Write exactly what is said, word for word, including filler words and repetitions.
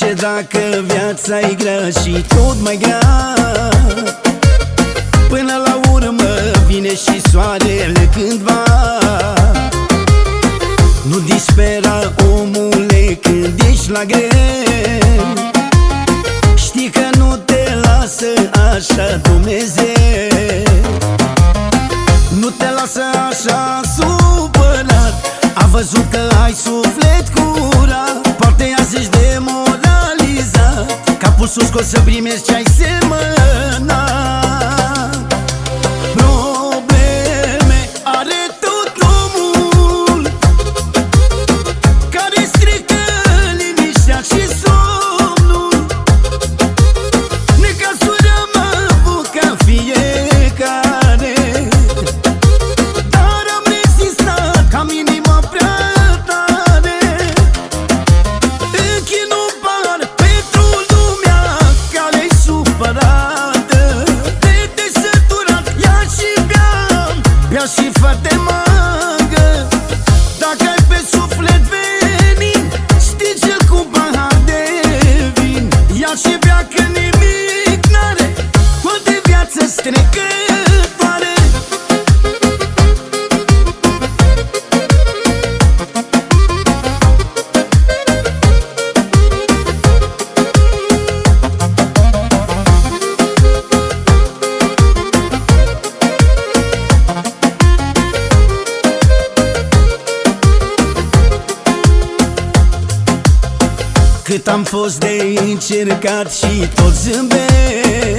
place dacă viața e grea și tot mai grea. Până la urmă vine și soarele cândva. Nu dispera, omule, când ești la greu. Știi că nu te lasă așa Dumnezeu. Nu te lasă așa supărat. A văzut că ai suflet curat. Poate azi ești demoralizat. Capul sus că o să primești ce-ai semănat. Probleme are tot omul, care strică liniștea și somnul. Necazuri am avut ca fiecare, dar am rezistat ca minimă prea tare. Închin un par pentru lumea care-i supărată. Te desăturat, ia și bea, bea și fă-te mangă. Dacă ai pe suflet venin, stinge-l cu pahar de vin. Ia și bea că nimic n-are, tot de viață-s trecătoare. Cât am fost de încercat și tot zâmbesc,